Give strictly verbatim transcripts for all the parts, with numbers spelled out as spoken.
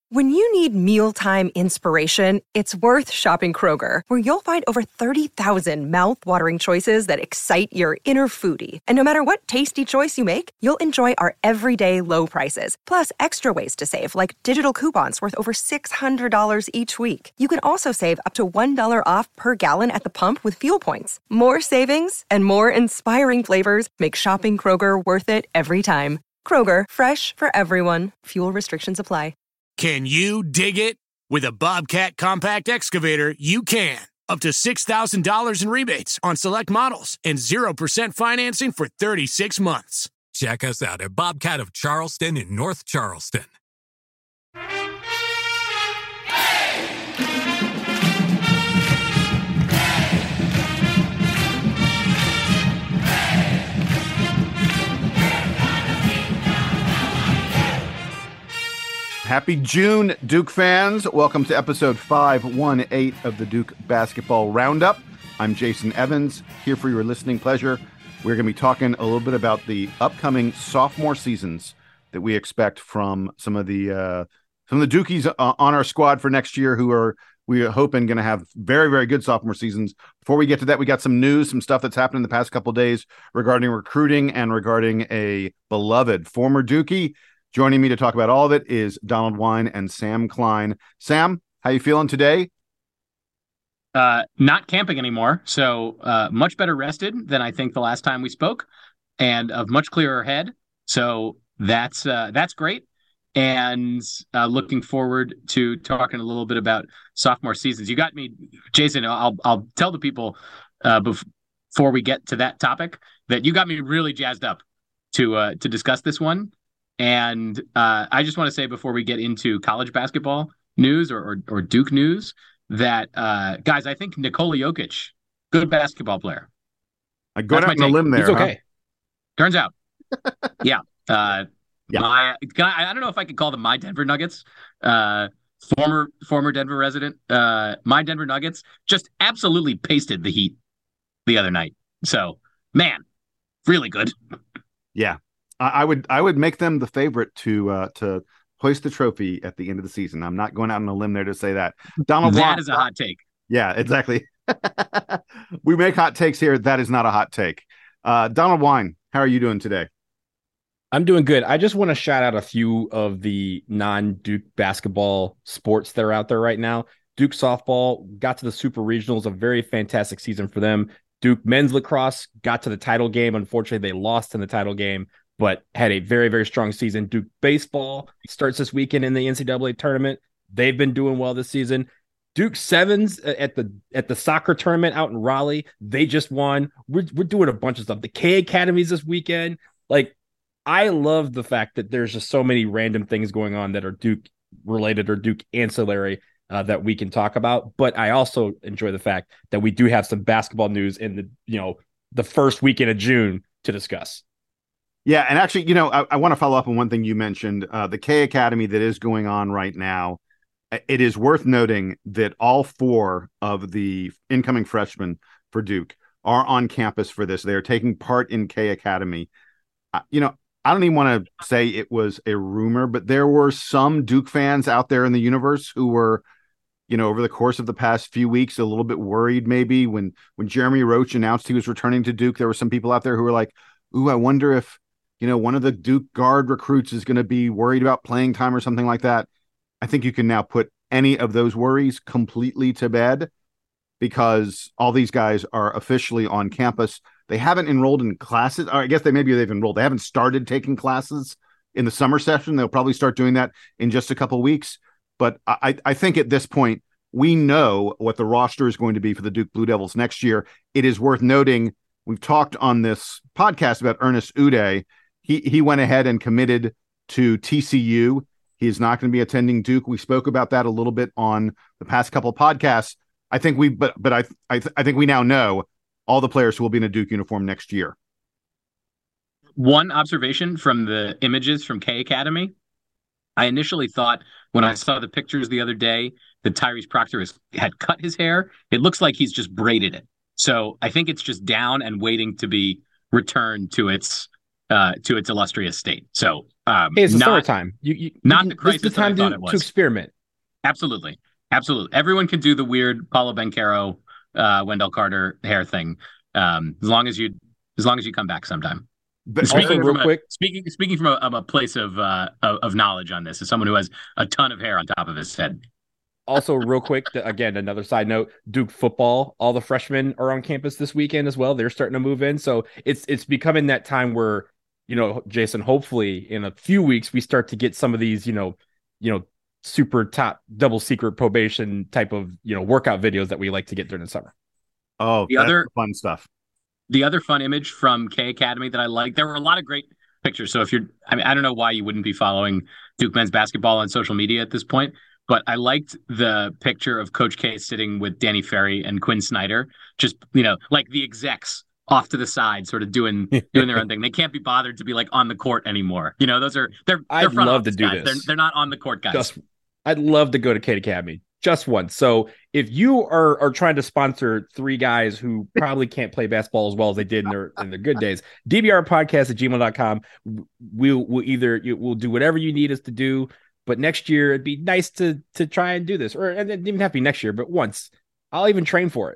When you need mealtime inspiration, it's worth shopping Kroger, where you'll find over thirty thousand mouth-watering choices that excite your inner foodie. And no matter what tasty choice you make, you'll enjoy our everyday low prices, plus extra ways to save, like digital coupons worth over six hundred dollars each week. You can also save up to one dollar off per gallon at the pump with fuel points. More savings and more inspiring flavors make shopping Kroger worth it every time. Kroger, fresh for everyone. Fuel restrictions apply. Can you dig it? With a Bobcat compact excavator, you can. Up to six thousand dollars in rebates on select models and zero percent financing for thirty-six months. Check us out at Bobcat of Charleston in North Charleston. Happy June, Duke fans. Welcome to episode five eighteen of the Duke Basketball Roundup. I'm Jason Evans, here for your listening pleasure. We're going to be talking a little bit about the upcoming sophomore seasons that we expect from some of the uh, some of the Dukies uh, on our squad for next year, who are we are hoping going to have very, very good sophomore seasons. Before we get to that, we got some news, some stuff that's happened in the past couple of days regarding recruiting and regarding a beloved former Dukie. Joining me to talk about all of it is Donald Wine and Sam Klein. Sam, how you feeling today? Uh, not camping anymore, so uh, much better rested than I think the last time we spoke, and of much clearer head. So that's uh, that's great, and uh, looking forward to talking a little bit about sophomore seasons. You got me, Jason. I'll I'll tell the people uh, bef- before we get to that topic that you got me really jazzed up to uh, to discuss this one. And uh, I just want to say before we get into college basketball news or or, or Duke news that, uh, guys, I think Nikola Jokic, good basketball player. I go out on a limb there. He's okay. Huh? Turns out. yeah. Uh, yeah. My, can I, I don't know if I could call them my Denver Nuggets. Uh, former former Denver resident. Uh, my Denver Nuggets just absolutely pasted the Heat the other night. So, man, really good. Yeah. I would I would make them the favorite to uh, to hoist the trophy at the end of the season. I'm not going out on a limb there to say that. Donald, that Blanc, is a hot take. Yeah, exactly. We make hot takes here. That is not a hot take. Uh, Donald Wine, how are you doing today? I'm doing good. I just want to shout out a few of the non-Duke basketball sports that are out there right now. Duke softball got to the Super Regionals, a very fantastic season for them. Duke men's lacrosse got to the title game. Unfortunately, they lost in the title game, but had a very, very strong season. Duke baseball starts this weekend in the N C double A tournament. They've been doing well this season. Duke Sevens at the at the soccer tournament out in Raleigh, they just won. We're we're doing a bunch of stuff. The K Academies this weekend. Like, I love the fact that there's just so many random things going on that are Duke related or Duke ancillary uh, that we can talk about. But I also enjoy the fact that we do have some basketball news in the you know the first weekend of June to discuss. Yeah, and actually, you know, I, I want to follow up on one thing you mentioned, uh, the K Academy that is going on right now. It is worth noting that all four of the incoming freshmen for Duke are on campus for this. They are taking part in K Academy. Uh, you know, I don't even want to say it was a rumor, but there were some Duke fans out there in the universe who were, you know, over the course of the past few weeks, a little bit worried maybe when, when Jeremy Roach announced he was returning to Duke. There were some people out there who were like, ooh, I wonder if, you know, one of the Duke guard recruits is going to be worried about playing time or something like that. I think you can now put any of those worries completely to bed because all these guys are officially on campus. They haven't enrolled in classes. Or I guess they maybe they've enrolled. They haven't started taking classes in the summer session. They'll probably start doing that in just a couple of weeks. But I, I think at this point, we know what the roster is going to be for the Duke Blue Devils next year. It is worth noting, we've talked on this podcast about Ernest Udeh. He he went ahead and committed to T C U. He is not going to be attending Duke. We spoke about that a little bit on the past couple of podcasts. I think we, but but I I, I think we now know all the players who will be in a Duke uniform next year. One observation from the images from K Academy, I initially thought when I saw the pictures the other day that Tyrese Proctor has, had cut his hair. It looks like he's just braided it. So I think it's just down and waiting to be returned to its uh, to its illustrious state. So um, hey, it's the not, summertime. You, you, not you can, the crisis this is the time that I thought to, it was. to experiment. Absolutely. Absolutely. Everyone can do the weird Paulo Banchero, uh, Wendell Carter hair thing. Um, as long as you, as long as you come back sometime. But speaking also, real from quick, a, speaking speaking from a, of a place of, uh, of of knowledge on this, as someone who has a ton of hair on top of his head. Also, real quick, again, another side note: Duke football. All the freshmen are on campus this weekend as well. They're starting to move in, so it's it's becoming that time where, you know, Jason. Hopefully, in a few weeks, we start to get some of these, you know, you know, super top double secret probation type of, you know, workout videos that we like to get during the summer. Oh, the that's other fun stuff. The other fun image from K Academy that I like, there were a lot of great pictures. So if you're, I mean, I don't know why you wouldn't be following Duke men's basketball on social media at this point, but I liked the picture of Coach K sitting with Danny Ferry and Quinn Snyder, just, you know, like the execs off to the side, sort of doing doing their own thing. They can't be bothered to be like on the court anymore. You know, those are they're. they're I'd front love to office do guys. this. They're, they're not on the court guys. Just, I'd love to go to K Academy just once. So if you are are trying to sponsor three guys who probably can't play basketball as well as they did in their in their good days, D B R podcast at gmail dot com. We'll we'll either we'll do whatever you need us to do. But next year it'd be nice to to try and do this, or and it didn't even have to be next year, but once. I'll even train for it.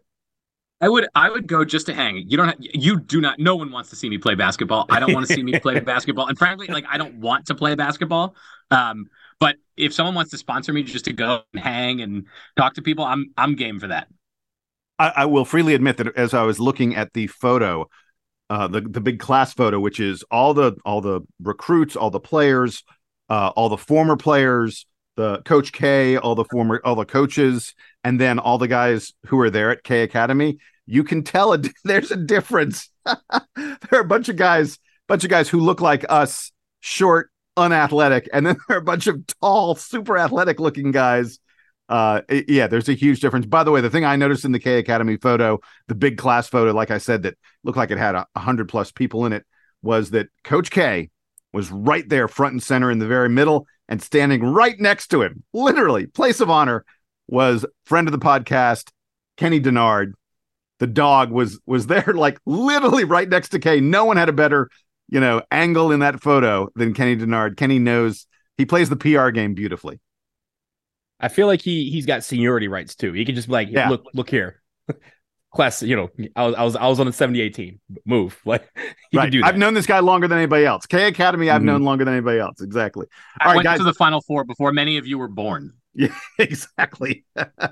I would I would go just to hang. You don't have, you do not no one wants to see me play basketball. I don't want to see me play basketball. And frankly, like I don't want to play basketball. Um, but if someone wants to sponsor me just to go and hang and talk to people, I'm I'm game for that. I, I will freely admit that as I was looking at the photo, uh, the the big class photo, which is all the all the recruits, all the players, uh, all the former players, the Coach K, all the former all the coaches, and then all the guys who are there at K Academy. You can tell it. There's a difference. There are a bunch of guys, bunch of guys who look like us, short, unathletic, and then there are a bunch of tall, super athletic looking guys. Uh, it, yeah, there's a huge difference. By the way, the thing I noticed in the K Academy photo, the big class photo, like I said, that looked like it had a, a hundred plus people in it, was that Coach K was right there, front and center in the very middle, and standing right next to him, literally, place of honor, was friend of the podcast, Kenny Denard. The dog was was there, like literally right next to K. No one had a better, you know, angle in that photo than Kenny Denard. Kenny knows he plays the P R game beautifully. I feel like he he's got seniority rights too. He can just be like, yeah. look, look here, class. You know, I was I was I was on the seventy-eight team. Move, like right. Do I've known this guy longer than anybody else. K Academy, I've mm-hmm. known longer than anybody else. Exactly. I All went right, guys. to the Final Four before many of you were born. Yeah, exactly.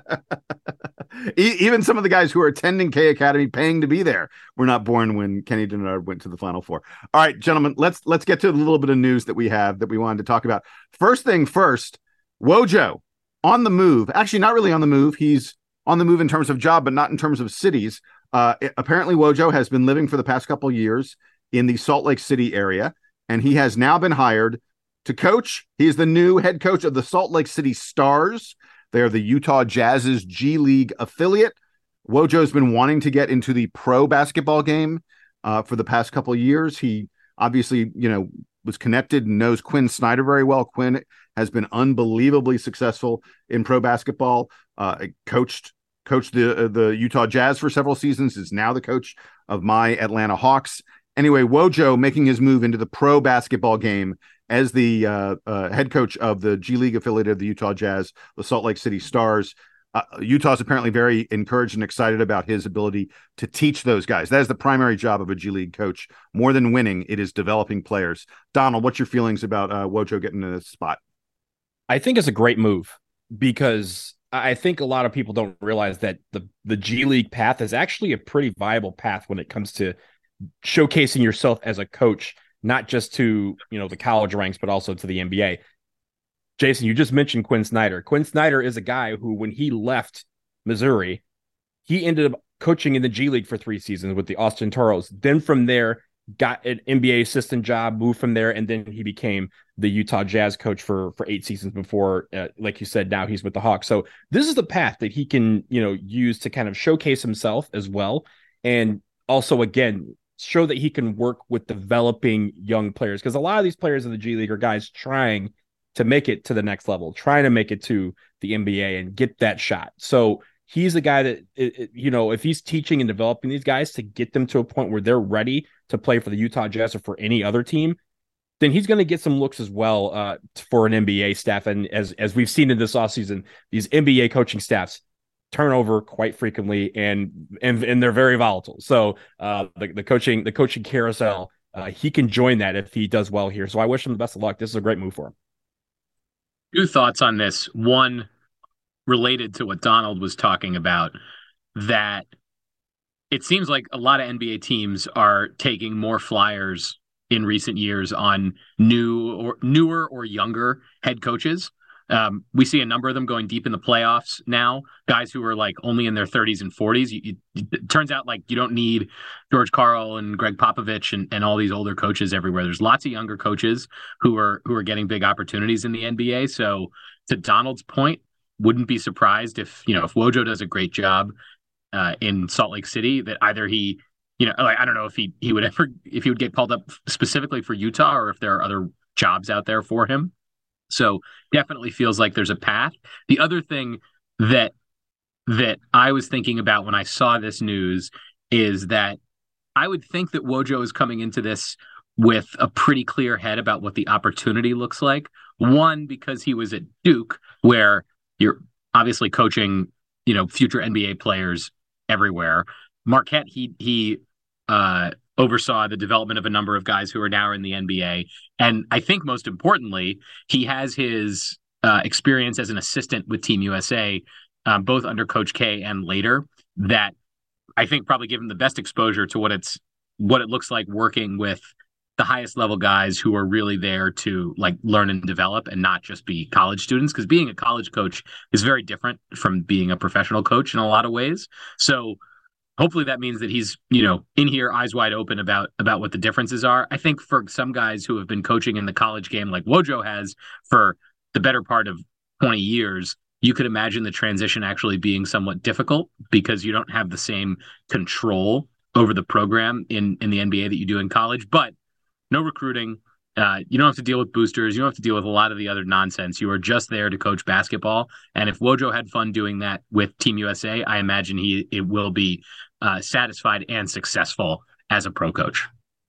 Even some of the guys who are attending K Academy, paying to be there, were not born when Kenny Denard went to the Final Four. All right, gentlemen, let's let's get to a little bit of news that we have that we wanted to talk about. First thing first, Wojo on the move. Actually, not really on the move. He's on the move in terms of job, but not in terms of cities. Uh, it, apparently, Wojo has been living for the past couple years in the Salt Lake City area, and he has now been hired to coach. He is the new head coach of the Salt Lake City Stars. They are the Utah Jazz's G League affiliate. Wojo's been wanting to get into the pro basketball game uh, for the past couple of years. He obviously, you know, was connected and knows Quinn Snyder very well. Quinn has been unbelievably successful in pro basketball. Uh, coached coached the uh, the Utah Jazz for several seasons. Is now the coach of my Atlanta Hawks. Anyway, Wojo making his move into the pro basketball game as the uh, uh, head coach of the G League affiliate of the Utah Jazz, the Salt Lake City Stars. Uh, Utah's apparently very encouraged and excited about his ability to teach those guys. That is the primary job of a G League coach. More than winning, it is developing players. Donald, what's your feelings about uh, Wojo getting to this spot? I think it's a great move because I think a lot of people don't realize that the, the G League path is actually a pretty viable path when it comes to showcasing yourself as a coach, not just to, you know, the college ranks, but also to the N B A. Jason, you just mentioned Quinn Snyder. Quinn Snyder is a guy who, when he left Missouri, he ended up coaching in the G League for three seasons with the Austin Toros. Then from there, got an N B A assistant job, moved from there, and then he became the Utah Jazz coach for, for eight seasons before, uh, like you said, now he's with the Hawks. So this is the path that he can, you know, use to kind of showcase himself as well. And also, again, show that he can work with developing young players, because a lot of these players in the G League are guys trying to make it to the next level, trying to make it to the N B A and get that shot. So he's the guy that, it, it, you know, if he's teaching and developing these guys to get them to a point where they're ready to play for the Utah Jazz or for any other team, then he's going to get some looks as well uh, for an N B A staff. And as as we've seen in this offseason, these N B A coaching staffs turn over quite frequently, and and and they're very volatile. So uh, the the coaching the coaching carousel, uh, he can join that if he does well here. So I wish him the best of luck. This is a great move for him. Two thoughts on this. One, related to what Donald was talking about, that it seems like a lot of N B A teams are taking more flyers in recent years on new or newer or younger head coaches. Um, we see a number of them going deep in the playoffs now, guys who are like only in their thirties and forties. You, you, it turns out like you don't need George Karl and Greg Popovich and, and all these older coaches everywhere. There's lots of younger coaches who are who are getting big opportunities in the N B A. So to Donald's point, wouldn't be surprised if, you know, if Wojo does a great job uh, in Salt Lake City, that either he, you know, like, I don't know if he he would ever if he would get called up specifically for Utah or if there are other jobs out there for him. So definitely feels like there's a path. The other thing that that I was thinking about when I saw this news is that I would think that Wojo is coming into this with a pretty clear head about what the opportunity looks like. One, because he was at Duke, where you're obviously coaching, you know, future N B A players everywhere. Marquette, he he uh, oversaw the development of a number of guys who are now in the N B A. And I think most importantly, he has his uh, experience as an assistant with Team U S A, um, both under Coach K and later, that I think probably give him the best exposure to what it's what it looks like working with the highest level guys who are really there to like learn and develop and not just be college students, because being a college coach is very different from being a professional coach in a lot of ways. So hopefully that means that he's, you know, in here eyes wide open about about what the differences are. I think for some guys who have been coaching in the college game like Wojo has for the better part of twenty years, you could imagine the transition actually being somewhat difficult because you don't have the same control over the program in, in the N B A that you do in college. But no recruiting. Uh, you don't have to deal with boosters. You don't have to deal with a lot of the other nonsense. You are just there to coach basketball. And if Wojo had fun doing that with Team U S A, I imagine he it will be uh, satisfied and successful as a pro coach.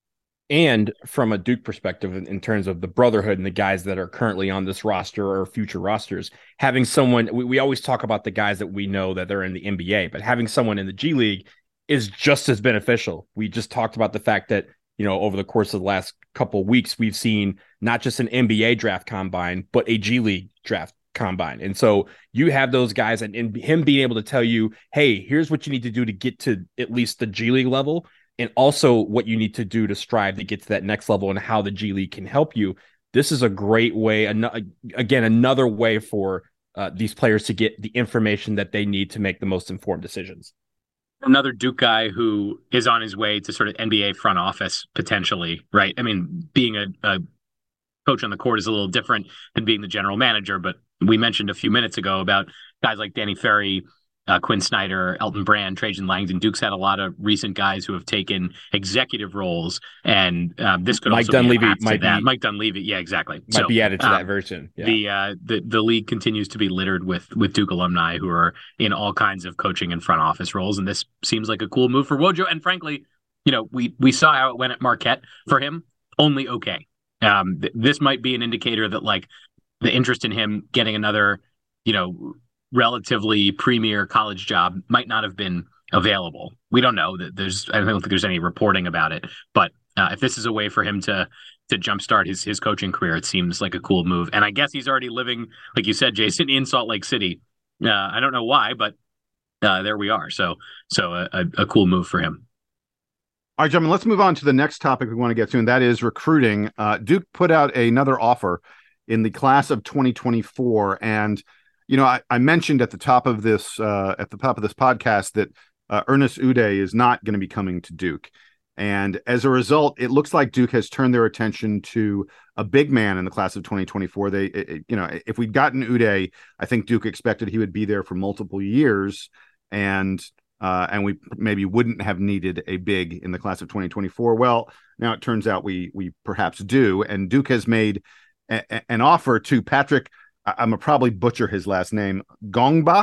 And from a Duke perspective, in, in terms of the brotherhood and the guys that are currently on this roster or future rosters, having someone, we, we always talk about the guys that we know that they're in the N B A, but having someone in the G League is just as beneficial. We just talked about the fact that, you know, over the course of the last couple of weeks, we've seen not just an N B A draft combine, but a G League draft combine. And so you have those guys and, and him being able to tell you, hey, here's what you need to do to get to at least the G League level, and also what you need to do to strive to get to that next level and how the G League can help you. This is a great way, an- again, another way for uh, these players to get the information that they need to make the most informed decisions. Another Duke guy who is on his way to sort of N B A front office potentially, right? I mean, being a, a coach on the court is a little different than being the general manager, but we mentioned a few minutes ago about guys like Danny Ferry, uh, Quinn Snyder, Elton Brand, Trajan Langdon. Duke's had a lot of recent guys who have taken executive roles, and um, this could Mike also Dunleavy be a path might to that. Be, Mike Dunleavy, yeah, exactly. Might so, be added to um, that very soon. Yeah. The, uh, the the league continues to be littered with with Duke alumni who are in all kinds of coaching and front office roles, and this seems like a cool move for Wojo. And frankly, you know, we we saw how it went at Marquette for him. Only okay. Um, th- this might be an indicator that like the interest in him getting another, you know, relatively premier college job might not have been available. We don't know that there's, I don't think there's any reporting about it, but uh, if this is a way for him to, to jumpstart his, his coaching career, it seems like a cool move. And I guess he's already living, like you said, Jason, in Salt Lake City. Uh, I don't know why, but uh, there we are. So, so a, a, a cool move for him. All right, gentlemen, let's move on to the next topic we want to get to, and that is recruiting. Uh, Duke put out another offer in the class of twenty twenty-four. And, you know, I, I mentioned at the top of this uh, at the top of this podcast that uh, Ernest Udeh is not going to be coming to Duke. And as a result, it looks like Duke has turned their attention to a big man in the class of twenty twenty-four. They, it, you know, if we'd gotten Udeh, I think Duke expected he would be there for multiple years, and uh, and we maybe wouldn't have needed a big in the class of twenty twenty-four. Well, now it turns out we we perhaps do, and Duke has made a, a, an offer to Patrick. I'm gonna probably butcher his last name, Gongba.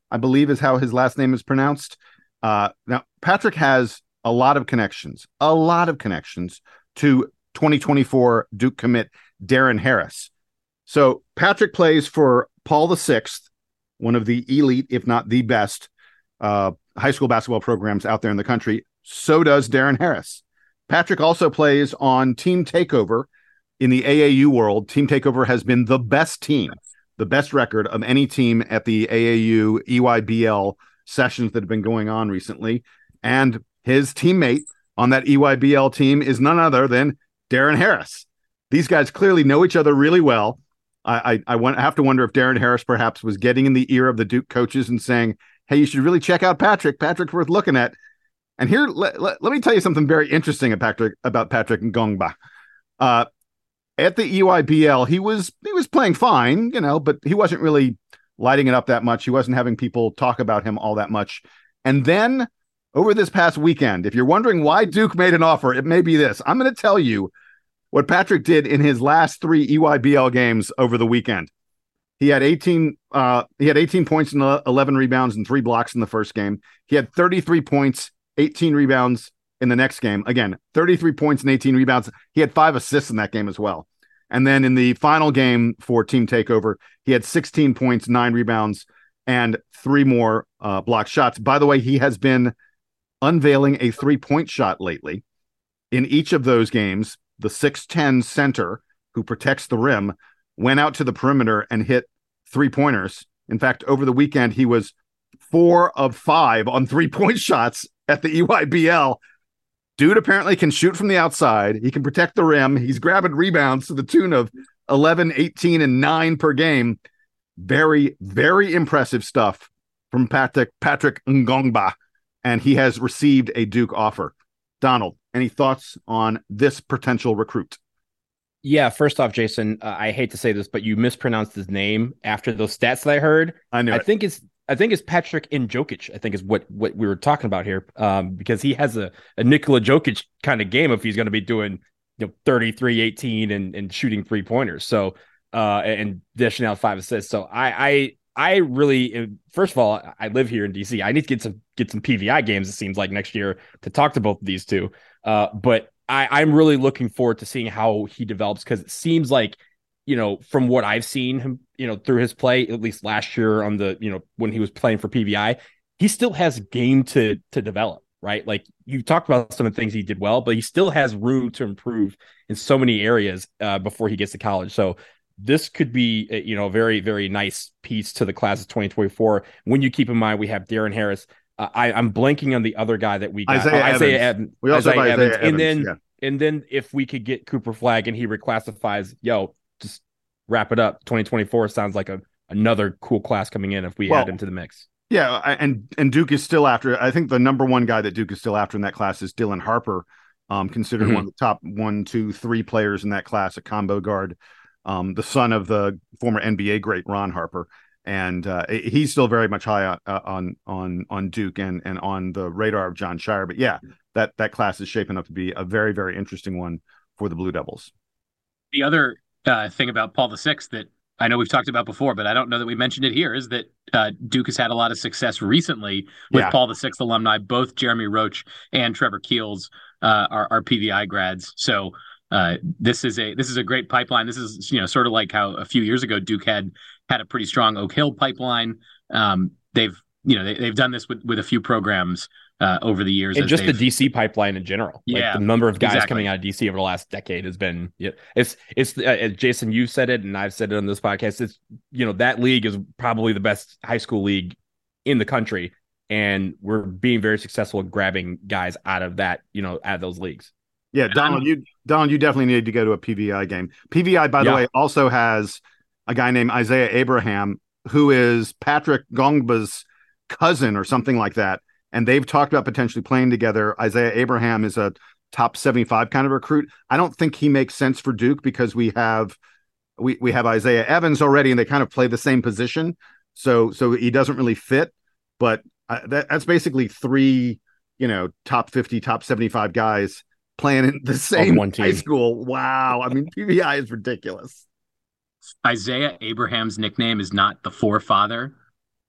I believe is how his last name is pronounced. Uh, now, Patrick has a lot of connections, a lot of connections to twenty twenty-four Duke commit Darren Harris. So Patrick plays for Paul the Sixth, one of the elite, if not the best, uh, high school basketball programs out there in the country. So does Darren Harris. Patrick also plays on Team Takeover in the A A U world. Team Takeover has been the best team, the best record of any team at the A A U E Y B L sessions that have been going on recently. And his teammate on that E Y B L team is none other than Darren Harris. These guys clearly know each other really well. I, I, I want, I have to wonder if Darren Harris perhaps was getting in the ear of the Duke coaches and saying, hey, you should really check out Patrick. Patrick's worth looking at. And here, let, let, let me tell you something very interesting about Patrick, about Patrick Ngongba. Uh, at the E Y B L, he was he was playing fine, you know, but he wasn't really lighting it up that much. He wasn't having people talk about him all that much. And then over this past weekend, if you're wondering why Duke made an offer, it may be this. I'm going to tell you what Patrick did in his last three E Y B L games over the weekend. He had eighteen. Uh, he had eighteen points and eleven rebounds and three blocks in the first game. He had thirty-three points, eighteen rebounds in the next game. Again, thirty-three points and eighteen rebounds. He had five assists in that game as well. And then in the final game for Team Takeover, he had sixteen points, nine rebounds, and three more uh, blocked shots. By the way, he has been unveiling a three-point shot lately. In each of those games, the six ten center who protects the rim went out to the perimeter and hit three-pointers. In fact, over the weekend, he was four of five on three-point shots at the E Y B L. Dude apparently can shoot from the outside. He can protect the rim. He's grabbing rebounds to the tune of eleven, eighteen, and nine per game. Very, very impressive stuff from Patrick, Patrick Ngongba, and he has received a Duke offer. Donald, any thoughts on this potential recruit? Yeah, first off, Jason, uh, I hate to say this, but you mispronounced his name after those stats that I heard. I knew I it. think it's I think it's Patrick Njokic, I think is what, what we were talking about here, um, because he has a, a Nikola Jokic kind of game if he's going to be doing, you know, thirty-three, eighteen and, and shooting three pointers. So, uh, and dishing out five assists. So I, I, I really, first of all, I live here in D C. I need to get some, get some P V I games, it seems like, next year to talk to both of these two. Uh, but I, I'm really looking forward to seeing how he develops, because it seems like, you know, from what I've seen him, you know, through his play, at least last year on the, you know, when he was playing for P V I, he still has game to to develop, right? Like you talked about some of the things he did well, but he still has room to improve in so many areas uh, before he gets to college. So this could be, you know, a very, very nice piece to the class of twenty twenty-four. When you keep in mind, we have Darren Harris. Uh, I, I'm blanking on the other guy that we got. Isaiah, oh, Isaiah Evans. Evans. We also Isaiah have Evans. Isaiah Evans. And then, yeah. and then if we could get Cooper Flagg and he reclassifies, yo, just wrap it up. twenty twenty-four sounds like a another cool class coming in if we well, add him to the mix. Yeah, and and Duke is still after. I think the number one guy that Duke is still after in that class is Dylan Harper, um, considered mm-hmm. one of the top one, two, three players in that class, a combo guard, um, the son of the former N B A great Ron Harper, and uh, he's still very much high on on on on Duke and and on the radar of Jon Scheyer. But yeah, that that class is shaping up to be a very very interesting one for the Blue Devils. The other uh, thing about Paul the Sixth that I know we've talked about before, but I don't know that we mentioned it here, is that uh, Duke has had a lot of success recently with yeah. Paul the Sixth alumni. Both Jeremy Roach and Trevor Keels uh, are, are P V I grads. So uh, this is a this is a great pipeline. This is, you know, sort of like how a few years ago Duke had had a pretty strong Oak Hill pipeline. Um, they've you know they, they've done this with with a few programs uh, over the years, and just the D C pipeline in general. Yeah, like the number of guys exactly. coming out of D C over the last decade has been. Yeah, it's it's uh, Jason, you've said it, and I've said it on this podcast. It's, you know, that league is probably the best high school league in the country, and we're being very successful at grabbing guys out of that, you know, out of those leagues. Yeah, Donald, you Donald, you definitely need to go to a P V I game. P V I, by the yeah. way, also has a guy named Isaiah Abraham, who is Patrick Ngongba's cousin or something like that. And they've talked about potentially playing together. Isaiah Abraham is a top seventy-five kind of recruit. I don't think he makes sense for Duke because we have we we have Isaiah Evans already, and they kind of play the same position. So so he doesn't really fit. But uh, that, that's basically three, you know, top fifty, top seventy-five guys playing in the same one team. High school. Wow. I mean, P V I is ridiculous. Isaiah Abraham's nickname is not the forefather.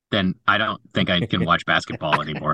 then I don't think I can watch basketball anymore.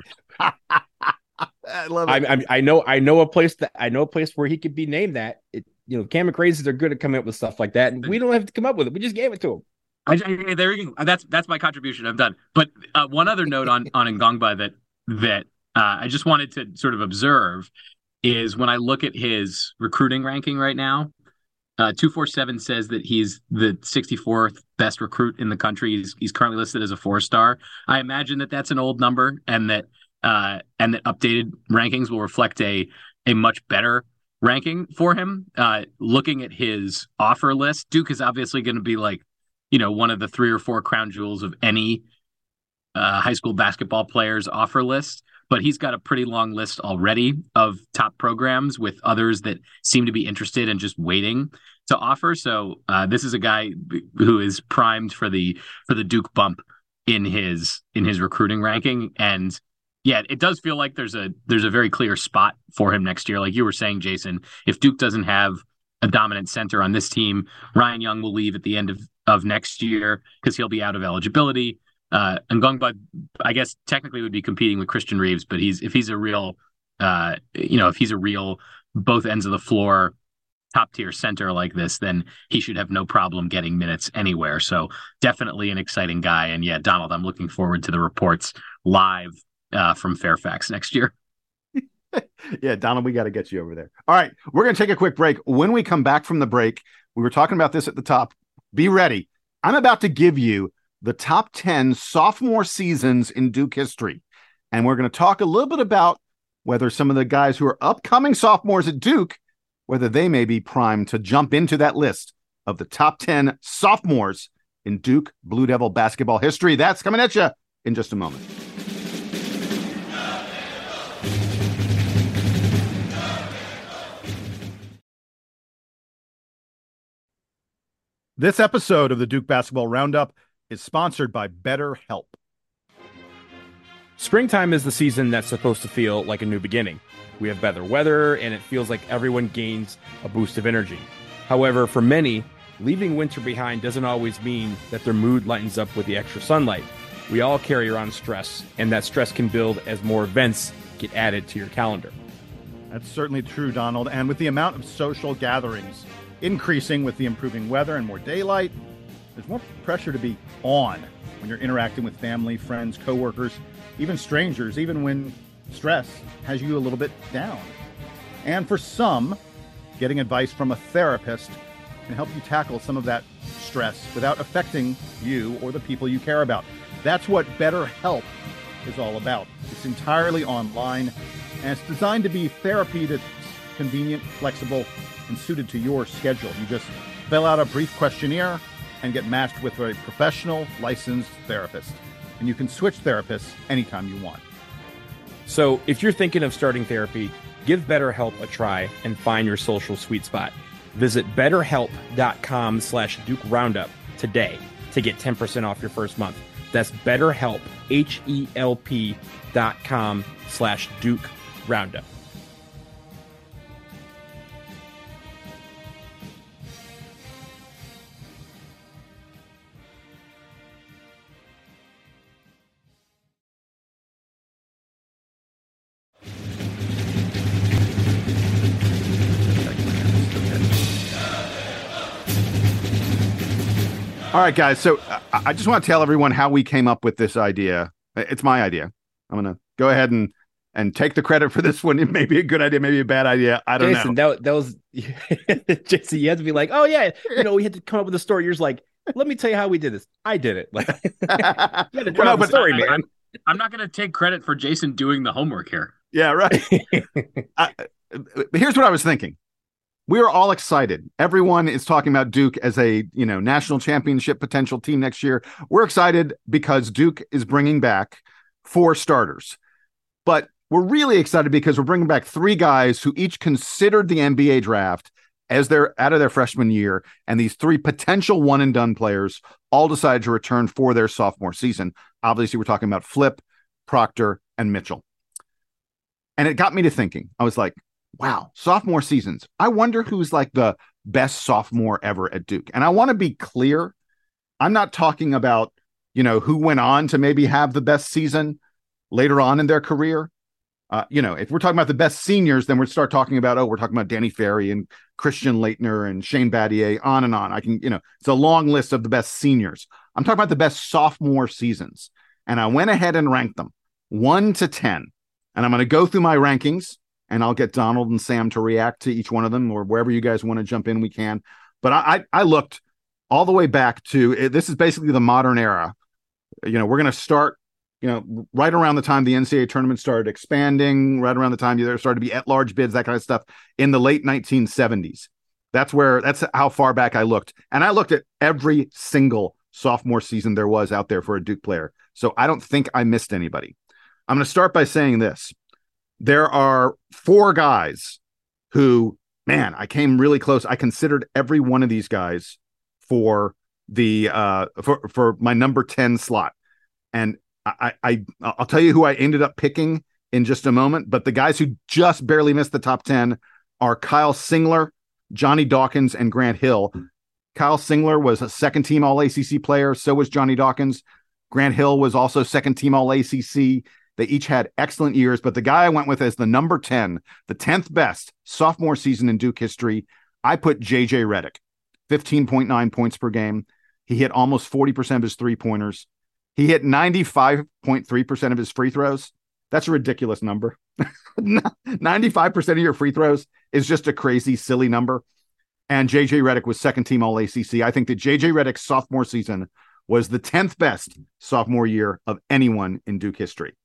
I love it. I, I I know I know a place that I know a place where he could be named that. It, you know, Cameron Crazies are good at coming up with stuff like that, and we don't have to come up with it. We just gave it to him. I, I, there you go. That's that's my contribution. I'm done. But uh, one other note on on Ngongba that that uh, I just wanted to sort of observe is when I look at his recruiting ranking right now, uh, two forty-seven says that he's the sixty-fourth best recruit in the country. He's he's currently listed as a four star. I imagine that that's an old number, and that uh, and that updated rankings will reflect a a much better ranking for him. Uh, looking at his offer list, Duke is obviously going to be like, you know, one of the three or four crown jewels of any uh, high school basketball player's offer list. But he's got a pretty long list already of top programs with others that seem to be interested and just waiting to offer. So uh, this is a guy who is primed for the for the Duke bump in his in his recruiting ranking. And yeah, it does feel like there's a there's a very clear spot for him next year. Like you were saying, Jason, if Duke doesn't have a dominant center on this team, Ryan Young will leave at the end of, of next year because he'll be out of eligibility. Uh, Ngongba, I guess technically would be competing with Christian Reeves, but he's if he's a real, uh, you know, if he's a real both ends of the floor top tier center like this, then he should have no problem getting minutes anywhere. So definitely an exciting guy. And yeah, Donald, I'm looking forward to the reports live uh, from Fairfax next year. Yeah, Donald, we got to get you over there. All right, we're going to take a quick break. When we come back from the break, we were talking about this at the top. Be ready. I'm about to give you the top ten sophomore seasons in Duke history. And we're going to talk a little bit about whether some of the guys who are upcoming sophomores at Duke, whether they may be primed to jump into that list of the top ten sophomores in Duke Blue Devil basketball history. That's coming at you in just a moment. This episode of the Duke Basketball Roundup is sponsored by BetterHelp. Springtime is the season that's supposed to feel like a new beginning. We have better weather, and it feels like everyone gains a boost of energy. However, for many, leaving winter behind doesn't always mean that their mood lightens up with the extra sunlight. We all carry around stress, and that stress can build as more events get added to your calendar. That's certainly true, Donald. And with the amount of social gatherings increasing with the improving weather and more daylight, there's more pressure to be on when you're interacting with family, friends, coworkers, even strangers, even when stress has you a little bit down. And for some, getting advice from a therapist can help you tackle some of that stress without affecting you or the people you care about. That's what BetterHelp is all about. It's entirely online, and it's designed to be therapy that's convenient, flexible, and suited to your schedule. You just fill out a brief questionnaire and get matched with a professional, licensed therapist. And you can switch therapists anytime you want. So if you're thinking of starting therapy, give BetterHelp a try and find your social sweet spot. Visit betterhelp.com slash Duke Roundup today to get ten percent off your first month. That's BetterHelp, H-E-L-P dot com slash Duke Roundup. All right, guys. So uh, I just want to tell everyone how we came up with this idea. It's my idea. I'm going to go ahead and and take the credit for this one. It may be a good idea, maybe a bad idea. I don't Jason, know. That, that was Jason. You had to be like, oh yeah, you know, we had to come up with a story. You're just like, let me tell you how we did this. I did it. Like, you had to draw well, no, the story, I, man. I'm not going to take credit for Jason doing the homework here. Yeah, right. I, here's what I was thinking. We are all excited. Everyone is talking about Duke as a, you know, national championship potential team next year. We're excited because Duke is bringing back four starters. But we're really excited because we're bringing back three guys who each considered the N B A draft as they're out of their freshman year. And these three potential one and done players all decided to return for their sophomore season. Obviously, we're talking about Flip, Proctor, and Mitchell. And it got me to thinking. I was like, wow, sophomore seasons. I wonder who's like the best sophomore ever at Duke. And I want to be clear. I'm not talking about you know, who went on to maybe have the best season later on in their career. Uh, you know, if we're talking about the best seniors, then we'd start talking about, oh, we're talking about Danny Ferry and Christian Laettner and Shane Battier, on and on. I can, you know, it's a long list of the best seniors. I'm talking about the best sophomore seasons. And I went ahead and ranked them one to ten. And I'm going to go through my rankings, and I'll get Donald and Sam to react to each one of them, or wherever you guys want to jump in, we can. But I, I, I looked all the way back to, this is basically the modern era. You know, we're going to start, you know, right around the time the N C double A tournament started expanding, right around the time there started to be at-large bids, that kind of stuff, in the late nineteen seventies. That's where, that's how far back I looked. And I looked at every single sophomore season there was out there for a Duke player. So I don't think I missed anybody. I'm going to start by saying this. There are four guys who, man, I came really close. I considered every one of these guys for the, uh, for, for my number ten slot. And I, I, I'll tell you who I ended up picking in just a moment, but the guys who just barely missed the top ten are Kyle Singler, Johnny Dawkins, and Grant Hill. Kyle Singler was a second team All A C C player. So was Johnny Dawkins. Grant Hill was also second team All A C C. They each had excellent years, but the guy I went with as the number ten, the tenth best sophomore season in Duke history, I put J J Redick, fifteen point nine points per game. He hit almost forty percent of his three-pointers. He hit ninety-five point three percent of his free throws. That's a ridiculous number. ninety-five percent of your free throws is just a crazy, silly number. And J J Redick was second team All A C C. I think that J J Redick's sophomore season was the tenth best sophomore year of anyone in Duke history.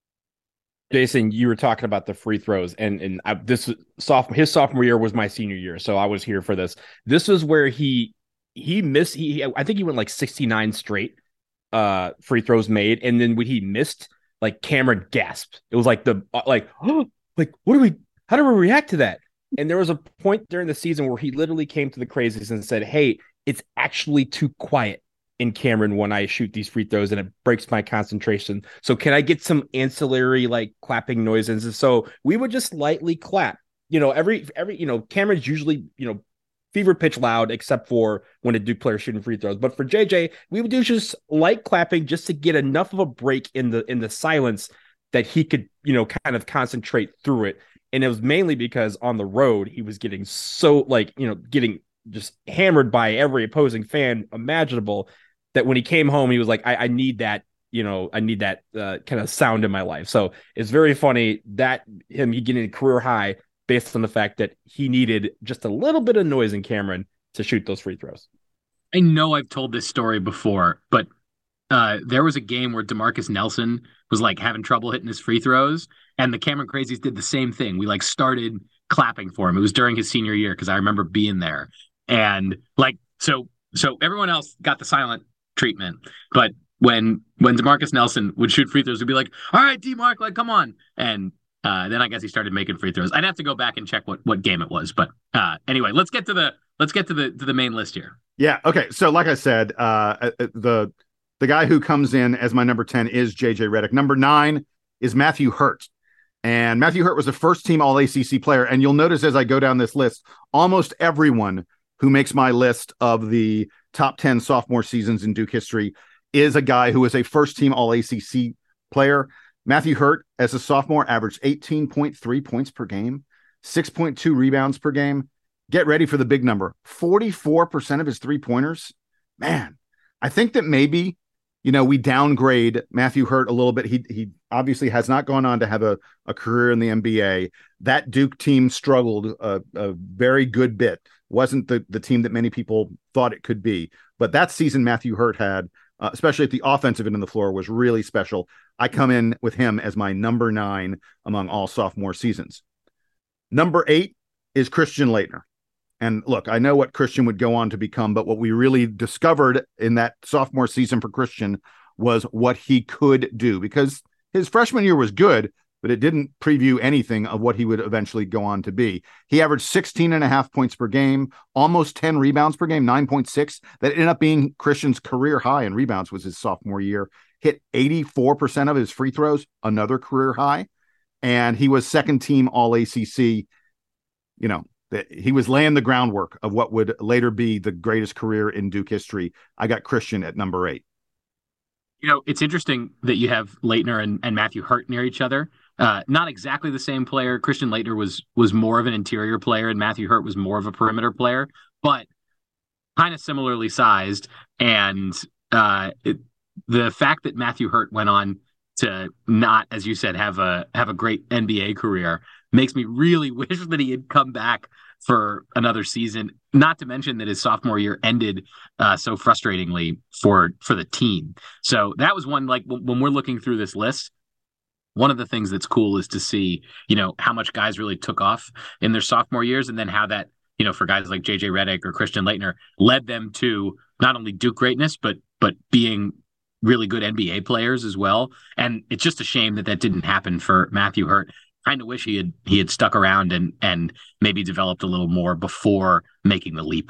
Jason, you were talking about the free throws, and and I, this sophomore his sophomore year was my senior year, so I was here for this. This was where he he missed. He I think he went like sixty-nine straight uh free throws made, and then when he missed, like Cameron gasped. It was like the like oh, like what do we? How do we react to that? And there was a point during the season where he literally came to the crazies and said, "Hey, it's actually too quiet in Cameron when I shoot these free throws, and it breaks my concentration. So can I get some ancillary like clapping noises?" And so we would just lightly clap. You know, every every you know, Cameron's usually, you know, fever pitch loud, except for when a Duke player shooting free throws. But for J J, we would do just light clapping just to get enough of a break in the in the silence that he could, you know, kind of concentrate through it. And it was mainly because on the road he was getting so like, you know, getting just hammered by every opposing fan imaginable, that when he came home, he was like, I, I need that, you know, I need that uh, kind of sound in my life. So it's very funny that him he getting a career high based on the fact that he needed just a little bit of noise in Cameron to shoot those free throws. I know I've told this story before, but uh, there was a game where DeMarcus Nelson was like having trouble hitting his free throws, and the Cameron Crazies did the same thing. We like started clapping for him. It was during his senior year because I remember being there, and like so so everyone else got the silent treatment, but when when DeMarcus Nelson would shoot free throws, we'd be like, all right, D-Mark, like, come on. And uh, then I guess he started making free throws. I'd have to go back and check what, what game it was. But uh, anyway, let's get to the let's get to the to the main list here. Yeah. Okay. So like I said, uh, the the guy who comes in as my number ten is J J Redick. Number nine is Matthew Hurt. And Matthew Hurt was a first team All A C C player. And you'll notice as I go down this list, almost everyone who makes my list of the top ten sophomore seasons in Duke history is a guy who is a first team All A C C player. Matthew Hurt, as a sophomore, averaged eighteen point three points per game, six point two rebounds per game. Get ready for the big number. forty-four percent of his three pointers. Man, I think that maybe, you know, we downgrade Matthew Hurt a little bit. He, he obviously has not gone on to have a, a career in the N B A. That Duke team struggled a, a very good bit. Wasn't the, the team that many people thought it could be. But that season Matthew Hurt had, uh, especially at the offensive end of the floor, was really special. I come in with him as my number nine among all sophomore seasons. Number eight is Christian Laettner. And look, I know what Christian would go on to become, but what we really discovered in that sophomore season for Christian was what he could do, because his freshman year was good, but it didn't preview anything of what he would eventually go on to be. He averaged sixteen and a half points per game, almost ten rebounds per game, nine point six. That ended up being Christian's career high in rebounds was his sophomore year. Hit eighty-four percent of his free throws, another career high. And he was second team All A C C. You know, that he was laying the groundwork of what would later be the greatest career in Duke history. I got Christian at number eight. You know, it's interesting that you have Leitner and, and Matthew Hurt near each other. Uh, not exactly the same player. Christian Leitner was was more of an interior player, and Matthew Hurt was more of a perimeter player, but kind of similarly sized. And uh, it, the fact that Matthew Hurt went on to not, as you said, have a have a great N B A career makes me really wish that he had come back for another season. Not to mention that his sophomore year ended uh, so frustratingly for for the team. So that was one, like when we're looking through this list, one of the things that's cool is to see, you know, how much guys really took off in their sophomore years, and then how that, you know, for guys like J J Redick or Christian Leitner led them to not only Duke greatness, but but being really good N B A players as well. And it's just a shame that that didn't happen for Matthew Hurt. Kind of wish he had he had stuck around and and maybe developed a little more before making the leap.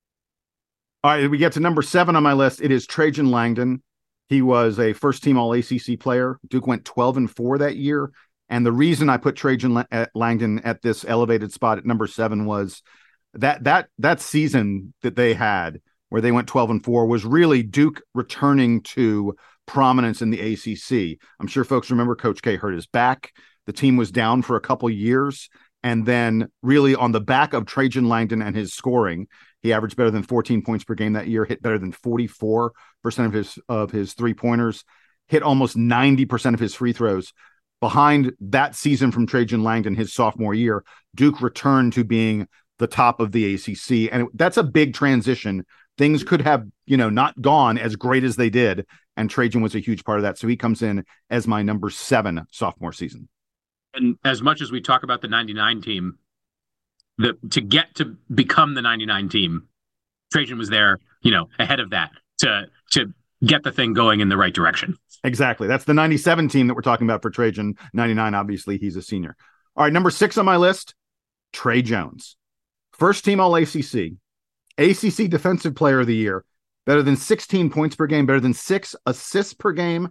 All right, we get to number seven on my list. It is Trajan Langdon. He was a first-team All A C C player. Duke went twelve and four that year, and the reason I put Trajan Langdon at this elevated spot at number seven was that that that season that they had, where they went twelve and four, was really Duke returning to prominence in the A C C. I'm sure folks remember Coach K hurt his back. The team was down for a couple years, and then really on the back of Trajan Langdon and his scoring, he averaged better than fourteen points per game that year, hit better than forty-four percent of his of his three-pointers, hit almost ninety percent of his free throws. Behind that season from Trajan Langdon, his sophomore year, Duke returned to being the top of the A C C, and it, that's a big transition. Things could have, you know, not gone as great as they did, and Trajan was a huge part of that. So he comes in as my number seven sophomore season. And as much as we talk about the ninety-nine team, the to get to become the ninety-nine team, Trajan was there, you know, ahead of that to to get the thing going in the right direction. Exactly. That's the ninety-seven team that we're talking about for Trajan. ninety-nine, obviously, he's a senior. All right, number six on my list, Tre Jones. First team All A C C, A C C Defensive Player of the Year, better than sixteen points per game, better than six assists per game,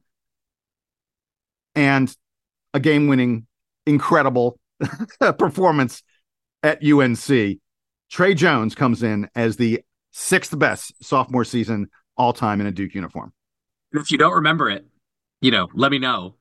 and a game-winning, incredible performance at U N C. Tre Jones comes in as the sixth best sophomore season all time in a Duke uniform. If you don't remember it, you know, let me know.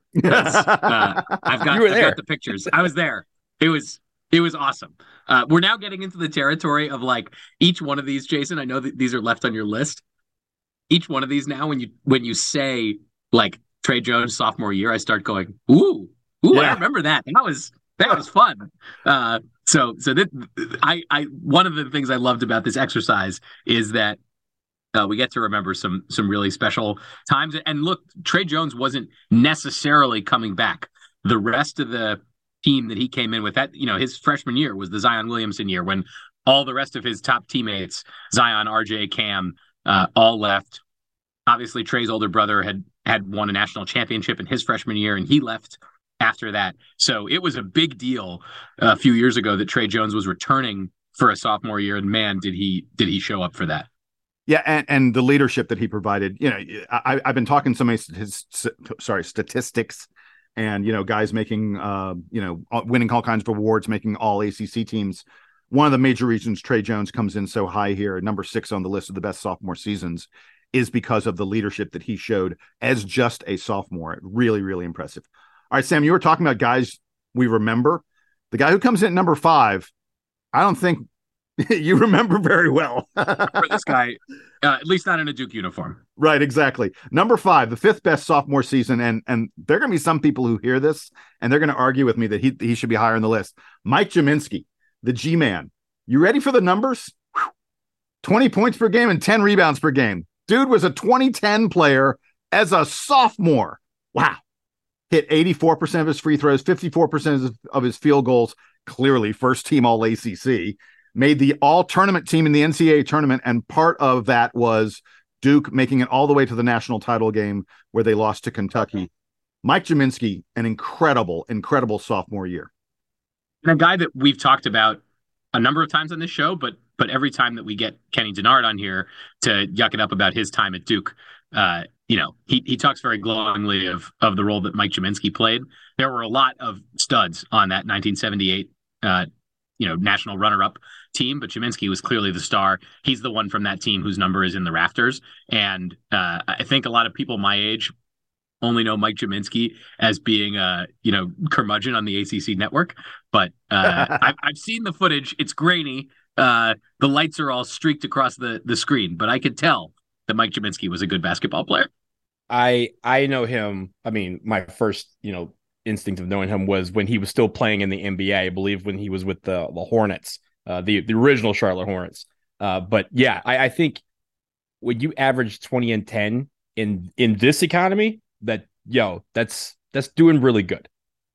Uh, I've got, I've got the pictures. I was there. It was it was awesome. Uh, we're now getting into the territory of like each one of these, Jason. I know that these are left on your list. Each one of these now, when you when you say like Tre Jones sophomore year, I start going, ooh, ooh, yeah. I remember that. That was that was fun. Uh, so so that I I one of the things I loved about this exercise is that uh, we get to remember some some really special times. And look, Tre Jones wasn't necessarily coming back. The rest of the team that he came in with, that, you know, his freshman year was the Zion Williamson year when all the rest of his top teammates, Zion, R J, Cam, uh, all left. Obviously, Tre's older brother had had won a national championship in his freshman year, and he left after that. So it was a big deal a few years ago that Tre Jones was returning for a sophomore year, and man, did he did he show up for that. Yeah, and, and the leadership that he provided. You know, I, I've been talking so many his, sorry statistics, and you know, guys making uh, you know, winning all kinds of awards, making all A C C teams. One of the major reasons Tre Jones comes in so high here, number six on the list of the best sophomore seasons, is because of the leadership that he showed as just a sophomore. Really, really impressive. All right, Sam, you were talking about guys we remember. The guy who comes in at number five, I don't think you remember very well. For this guy, uh, at least not in a Duke uniform. Right, exactly. Number five, the fifth best sophomore season, and and there are going to be some people who hear this, and they're going to argue with me that he, he should be higher on the list. Mike Gminski, the G-Man. You ready for the numbers? Whew. twenty points per game and ten rebounds per game. Dude was a twenty ten player as a sophomore. Wow. Hit eighty-four percent of his free throws, fifty-four percent of his field goals, clearly first team All A C C, made the all-tournament team in the N C double A tournament, and part of that was Duke making it all the way to the national title game where they lost to Kentucky. Mike Gminski, an incredible, incredible sophomore year. And a guy that we've talked about a number of times on this show, but but every time that we get Kenny Dennard on here to yuck it up about his time at Duke, uh, you know, he he talks very glowingly of of the role that Mike Gminski played. There were a lot of studs on that nineteen seventy-eight, uh, you know, national runner-up team, but Gminski was clearly the star. He's the one from that team whose number is in the rafters. And uh, I think a lot of people my age only know Mike Jaminski as being a, you know, curmudgeon on the A C C network, but uh, I've, I've seen the footage. It's grainy. Uh, the lights are all streaked across the, the screen, but I could tell that Mike Jaminski was a good basketball player. I I know him. I mean, my first, you know, instinct of knowing him was when he was still playing in the N B A, I believe when he was with the, the Hornets, uh, the, the original Charlotte Hornets. Uh, but yeah, I, I think when you average twenty and ten in, in this economy, that, yo, that's, that's doing really good.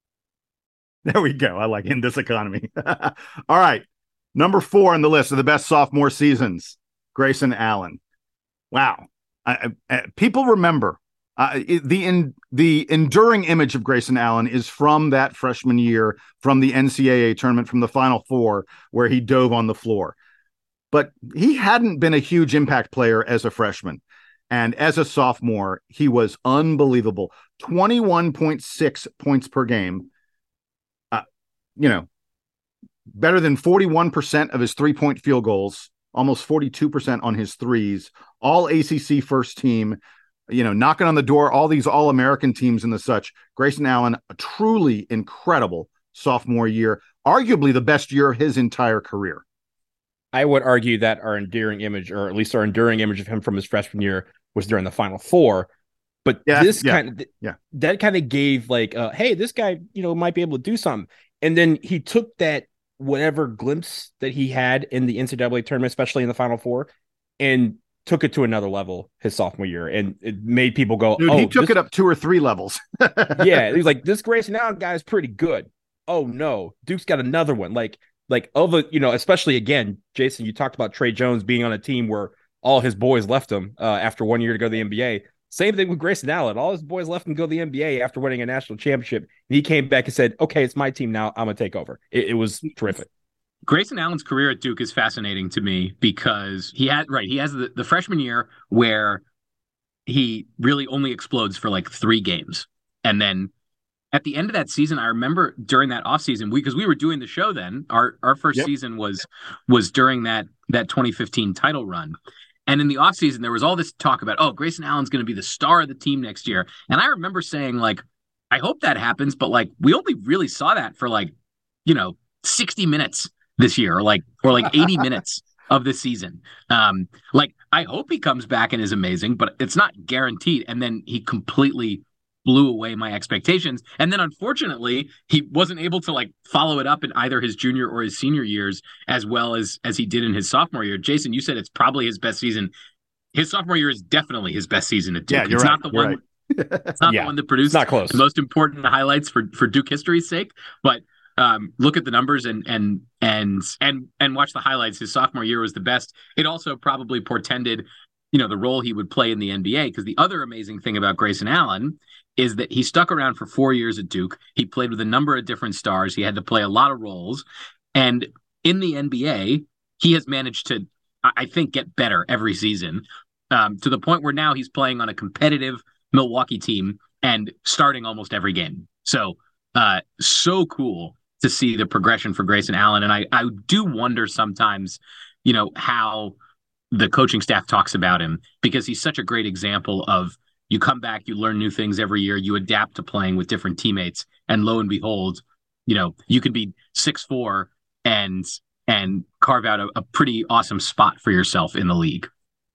There we go. I like in this economy. All right. Number four on the list of the best sophomore seasons, Grayson Allen. Wow. I, I, people remember uh, the in, the enduring image of Grayson Allen is from that freshman year, from the N C double A tournament, from the Final Four, where he dove on the floor. But he hadn't been a huge impact player as a freshman. And as a sophomore, he was unbelievable. twenty-one point six points per game. Uh, you know, better than forty-one percent of his three-point field goals, almost forty-two percent on his threes, all A C C first team, you know, knocking on the door, all these all-American teams and the such. Grayson Allen, a truly incredible sophomore year, arguably the best year of his entire career. I would argue that our endearing image, or at least our enduring image of him from his freshman year, was during the Final Four. But yeah, this yeah, kind of, yeah, that kind of gave like, uh, hey, this guy, you know, might be able to do something. And then he took that whatever glimpse that he had in the N C double A tournament, especially in the Final Four, and took it to another level his sophomore year. And it made people go, Dude, oh, he took this... it up two or three levels. Yeah. He was like, this Grayson Allen guy is pretty good. Oh no, Duke's got another one. Like, like of a, you know, especially again, Jason, you talked about Trey Jones being on a team where all his boys left him uh, after one year to go to the N B A. Same thing with Grayson Allen. All his boys left him to go to the N B A after winning a national championship. And he came back and said, okay, it's my team now. I'm going to take over. It, it was terrific. Grayson Allen's career at Duke is fascinating to me because he had, right, he has the, the freshman year where he really only explodes for like three games. And then at the end of that season, I remember during that offseason, we, because we were doing the show then, our, our first yep. season was, was during that, that twenty fifteen title run. And in the offseason, there was all this talk about, oh, Grayson Allen's going to be the star of the team next year. And I remember saying, like, I hope that happens, but like, we only really saw that for like, you know, sixty minutes this year, or like, or like eighty minutes of the season. Um, like, I hope he comes back and is amazing, but it's not guaranteed. And then he completely blew away my expectations. And then unfortunately, he wasn't able to like follow it up in either his junior or his senior years as well as as he did in his sophomore year. Jason, you said it's probably his best season. His sophomore year is definitely his best season at Duke. Yeah, you're it's right. not the You're one. Right. It's not yeah, the one that produced not close. the most important highlights for for Duke history's sake, but um, look at the numbers and and and and and watch the highlights. His sophomore year was the best. It also probably portended, you know, the role he would play in the N B A, because the other amazing thing about Grayson Allen is that he stuck around for four years at Duke. He played with a number of different stars. He had to play a lot of roles. And in the N B A, he has managed to, I think, get better every season, um, to the point where now he's playing on a competitive Milwaukee team and starting almost every game. So, uh, so cool to see the progression for Grayson Allen. And I, I do wonder sometimes, you know, how the coaching staff talks about him, because he's such a great example of, you come back, you learn new things every year, you adapt to playing with different teammates, and lo and behold, you know, you could be six foot four and and carve out a, a pretty awesome spot for yourself in the league.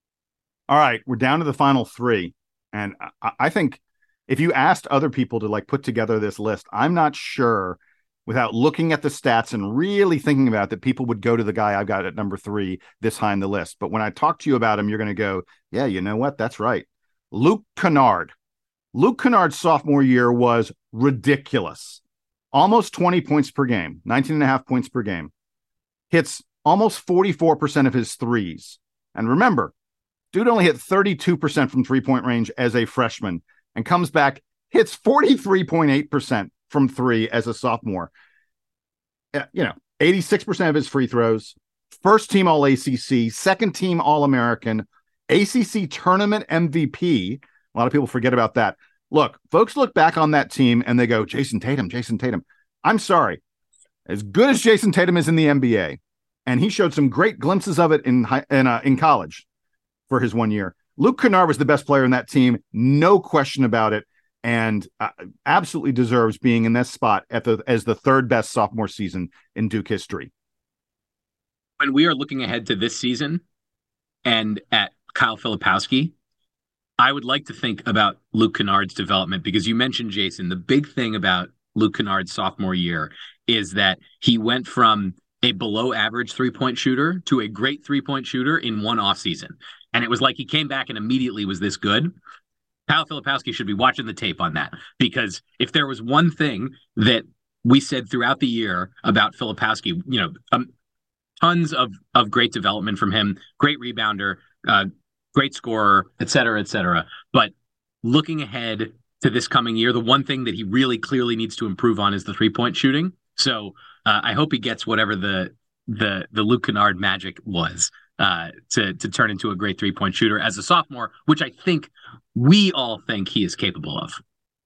All right, we're down to the final three. And I, I think if you asked other people to like put together this list, I'm not sure, without looking at the stats and really thinking about it, that people would go to the guy I've got at number three this high in the list. But when I talk to you about him, you're going to go, yeah, you know what? That's right. Luke Kennard. Luke Kennard's sophomore year was ridiculous. Almost twenty points per game, nineteen and a half points per game. Hits almost forty-four percent of his threes. And remember, dude only hit thirty-two percent from three-point range as a freshman, and comes back, hits forty-three point eight percent from three as a sophomore. You know, eighty-six percent of his free throws, first team all A C C, second team All-American, A C C tournament M V P. A lot of people forget about that. Look, folks look back on that team and they go, Jason Tatum, Jason Tatum. I'm sorry. As good as Jason Tatum is in the N B A, and he showed some great glimpses of it in high, in, uh, in college for his one year, Luke Kennard was the best player in that team. No question about it. and uh, absolutely deserves being in this spot at the as the third best sophomore season in Duke history. When we are looking ahead to this season and at Kyle Filipowski, I would like to think about Luke Kennard's development, because you mentioned, Jason, the big thing about Luke Kennard's sophomore year is that he went from a below average three-point shooter to a great three-point shooter in one offseason. And it was like he came back and immediately was this good. Kyle Filipowski should be watching the tape on that, because if there was one thing that we said throughout the year about Filipowski, you know, um, tons of, of great development from him, great rebounder, uh, great scorer, et cetera, et cetera. But looking ahead to this coming year, the one thing that he really clearly needs to improve on is the three-point shooting. So uh, I hope he gets whatever the the the Luke Kennard magic was uh, to to turn into a great three-point shooter as a sophomore, which I think we all think he is capable of.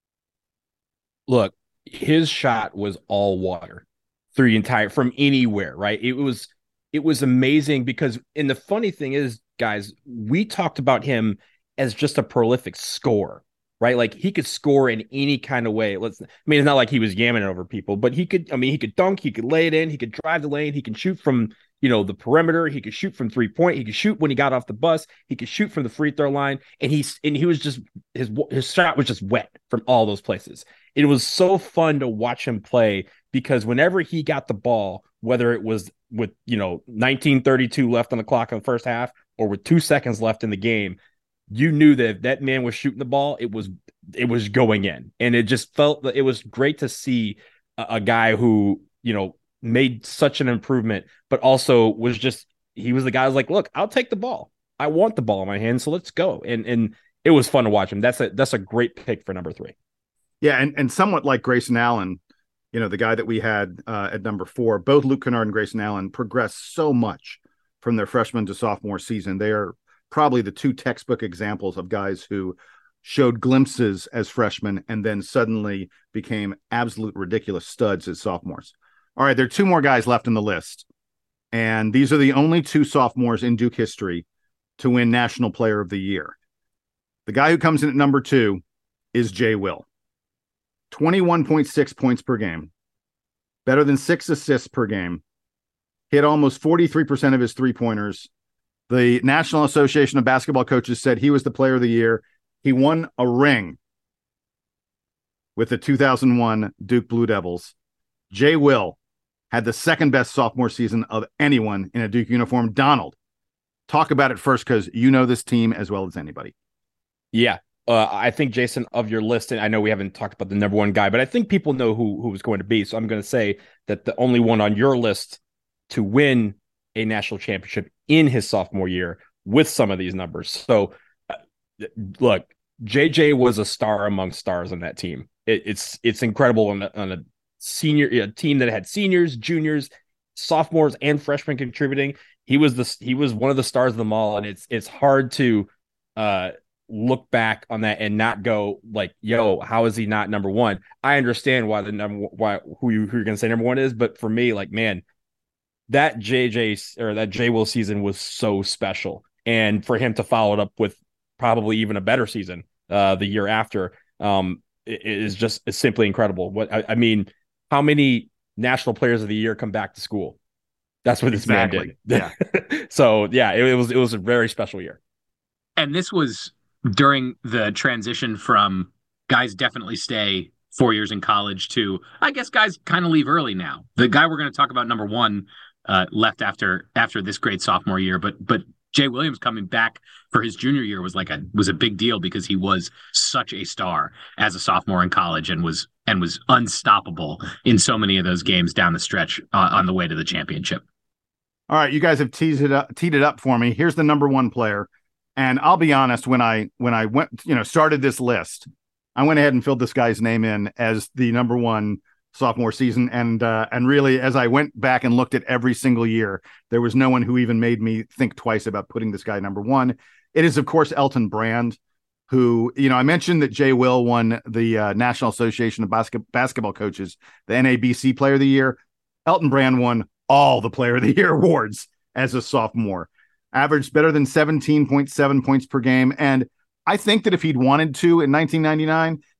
Look, his shot was all water through the entire, from anywhere, right? It was it was amazing because, and the funny thing is, guys, we talked about him as just a prolific scorer, right? Like he could score in any kind of way. Let's, I mean, it's not like he was yamming over people, but he could, I mean, he could dunk, he could lay it in, he could drive the lane, he can shoot from, you know, the perimeter, he could shoot from three point, he could shoot when he got off the bus, he could shoot from the free throw line. And he's, and he was just, his, his shot was just wet from all those places. It was so fun to watch him play because whenever he got the ball, whether it was with, you know, nineteen thirty-two left on the clock in the first half or with two seconds left in the game, you knew that if that man was shooting the ball, it was, it was going in. And it just felt that it was great to see a, a guy who, you know, made such an improvement, but also was just, he was the guy who was like, look, I'll take the ball. I want the ball in my hand. So let's go. And, and it was fun to watch him. That's a, that's a great pick for number three. Yeah. And, and somewhat like Grayson Allen, you know, the guy that we had uh, at number four, both Luke Kennard and Grayson Allen progressed so much from their freshman to sophomore season. They are probably the two textbook examples of guys who showed glimpses as freshmen and then suddenly became absolute ridiculous studs as sophomores. All right, there are two more guys left in the list, and these are the only two sophomores in Duke history to win National Player of the Year. The guy who comes in at number two is Jay Will. twenty-one point six points per game, better than six assists per game, hit almost forty-three percent of his three-pointers. The National Association of Basketball Coaches said he was the player of the year. He won a ring with the two thousand one Duke Blue Devils. Jay Will had the second best sophomore season of anyone in a Duke uniform. Donald, talk about it first, because you know this team as well as anybody. Yeah. Uh, I think, Jason, of your list, and I know we haven't talked about the number one guy, but I think people know who who was going to be. So I'm going to say that the only one on your list to win a national championship in his sophomore year with some of these numbers. So, uh, look, J J was a star among stars on that team. It, it's it's incredible on a, on a senior a team that had seniors, juniors, sophomores, and freshmen contributing. He was the he was one of the stars of them all, and it's it's hard to uh, look back on that and not go like, "Yo, how is he not number one?" I understand why the number why who you who you're gonna say number one is, but for me, like, man, that J J or that J Will season was so special, and for him to follow it up with probably even a better season uh, the year after, um, it, it is just it's simply incredible. What I, I mean, how many national players of the year come back to school? That's what this Exactly. man did. Yeah. So yeah, it, it was it was a very special year. And this was during the transition from guys definitely stay four years in college to, I guess, guys kind of leave early now. The guy we're going to talk about, number one, uh, left after after this great sophomore year, but but Jay Williams coming back for his junior year was like a was a big deal because he was such a star as a sophomore in college and was and was unstoppable in so many of those games down the stretch uh, on the way to the championship. All right, you guys have teased it up, teed it up for me. Here's the number one player, and I'll be honest, when I when I went, you know, started this list, I went ahead and filled this guy's name in as the number one sophomore season, and uh, and really, as I went back and looked at every single year, there was no one who even made me think twice about putting this guy number one. It is, of course, Elton Brand, who, you know, I mentioned that Jay Will won the uh, National Association of Bas- Basketball Coaches, the N A B C Player of the Year. Elton Brand won all the Player of the Year awards as a sophomore, averaged better than seventeen point seven points per game. And I think that if he'd wanted to in nineteen ninety-nine,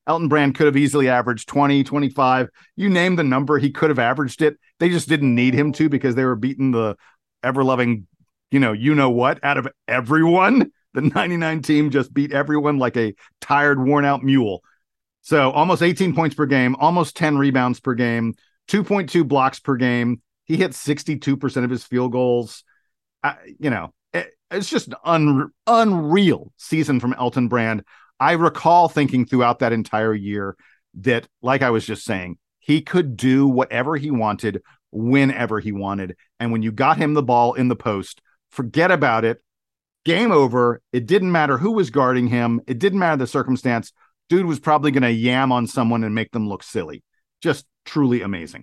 Elton Brand could have easily averaged twenty, twenty-five. You name the number, he could have averaged it. They just didn't need him to because they were beating the ever-loving, you know, you know what, out of everyone. The ninety-nine team just beat everyone like a tired, worn-out mule. So almost eighteen points per game, almost ten rebounds per game, two point two blocks per game. He hit sixty-two percent of his field goals. Uh, you know, it, it's just an un, unreal season from Elton Brand. I recall thinking throughout that entire year that, like I was just saying, he could do whatever he wanted, whenever he wanted. And when you got him the ball in the post, forget about it. Game over. It didn't matter who was guarding him. It didn't matter the circumstance. Dude was probably going to yam on someone and make them look silly. Just truly amazing.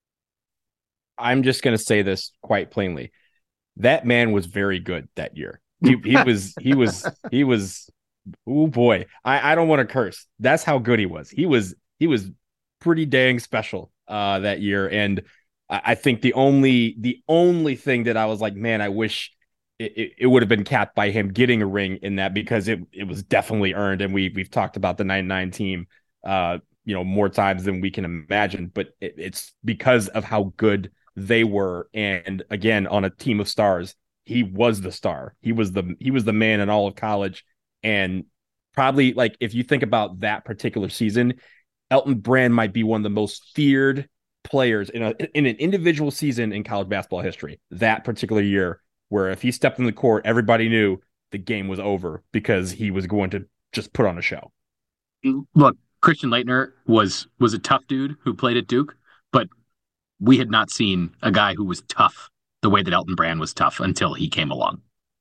I'm just going to say this quite plainly. That man was very good that year. He, he was, he was, he was, oh boy. I, I don't want to curse. That's how good he was. He was, he was pretty dang special uh, that year. And I, I think the only, the only thing that I was like, man, I wish it, it, it would have been capped by him getting a ring in that, because it, it was definitely earned. And we, we've talked about the ninety-nine team, uh, you know, more times than we can imagine, but it, it's because of how good they were. And again, on a team of stars, he was the star. He was the, he was the man in all of college. And probably, like, if you think about that particular season, Elton Brand might be one of the most feared players in a, in an individual season in college basketball history. That particular year, where if he stepped in the court, everybody knew the game was over because he was going to just put on a show. Look, Christian Laettner was was a tough dude who played at Duke, but we had not seen a guy who was tough the way that Elton Brand was tough until he came along.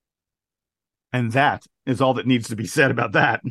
And that is all that needs to be said about that.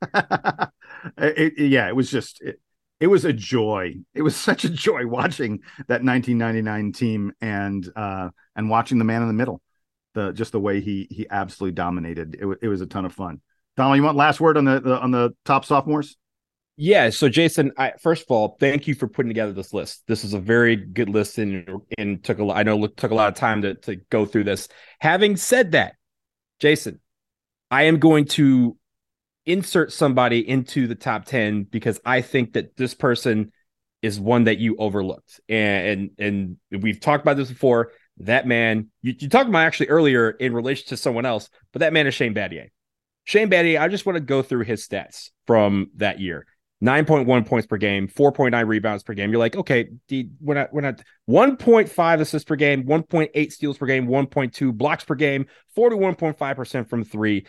it, it, yeah, it was just, it, it was a joy. It was such a joy watching that nineteen ninety-nine team and uh, and watching the man in the middle. The just the way he he absolutely dominated. It, w- it was a ton of fun. Donald, you want last word on the, the on the top sophomores? Yeah. So Jason, I, first of all, thank you for putting together this list. This is a very good list, and and took a I know it took a lot of time to to go through this. Having said that, Jason, I am going to insert somebody into the top ten because I think that this person is one that you overlooked, and and, and we've talked about this before. That man, you, you talked about actually earlier in relation to someone else, but that man is Shane Battier. Shane Battier, I just want to go through his stats from that year. nine point one points per game, four point nine rebounds per game. You're like, okay, we're not, we're not one point five assists per game, one point eight steals per game, one point two blocks per game, forty-one point five percent from three.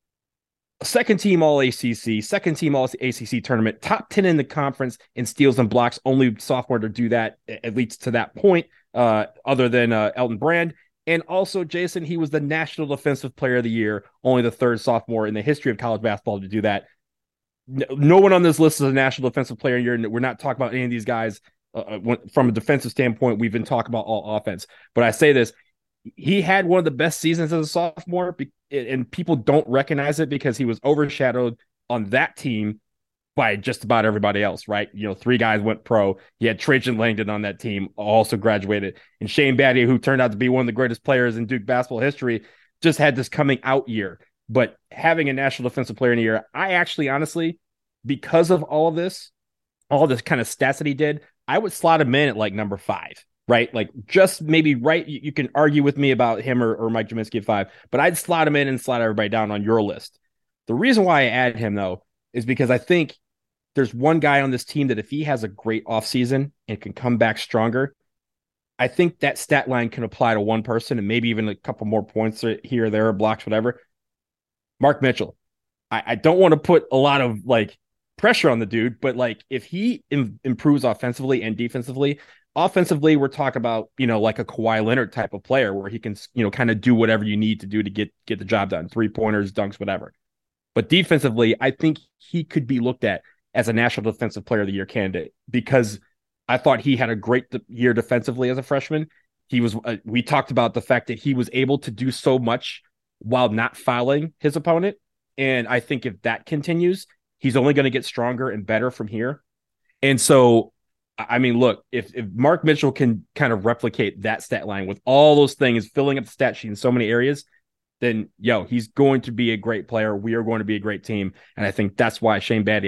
Second team all A C C, second team all A C C tournament, top ten in the conference in steals and blocks. Only sophomore to do that, at least to that point, uh, other than uh, Elton Brand. And also, Jason, he was the National Defensive Player of the Year, only the third sophomore in the history of college basketball to do that. No, no one on this list is a National Defensive Player of the Year. We're not talking about any of these guys uh, from a defensive standpoint. We've been talking about all offense. But I say this, he had one of the best seasons as a sophomore, and people don't recognize it because he was overshadowed on that team by just about everybody else, right? You know, three guys went pro. He had Trajan Langdon on that team, also graduated. And Shane Battier, who turned out to be one of the greatest players in Duke basketball history, just had this coming out year. But having a National Defensive Player in the Year, I actually, honestly, because of all of this, all this kind of stats that he did, I would slot him in at like number five, right? Like just maybe right. You, you can argue with me about him or, or Mike Jaminski at five, but I'd slot him in and slot everybody down on your list. The reason why I add him, though, is because I think there's one guy on this team that if he has a great offseason and can come back stronger, I think that stat line can apply to one person and maybe even a couple more points here or there, or blocks, whatever. Mark Mitchell. I, I don't want to put a lot of like pressure on the dude, but like if he im- improves offensively and defensively, offensively, we're talking about, you know, like a Kawhi Leonard type of player where he can, you know, kind of do whatever you need to do to get, get the job done. Three pointers, dunks, whatever. But defensively, I think he could be looked at as a National Defensive Player of the Year candidate because I thought he had a great de- year defensively as a freshman. He was, uh, we talked about the fact that he was able to do so much while not fouling his opponent. And I think if that continues, he's only going to get stronger and better from here. And so, I mean, look, if, if Mark Mitchell can kind of replicate that stat line with all those things, filling up the stat sheet in so many areas, then, yo, he's going to be a great player. We are going to be a great team. And I think that's why Shane Battier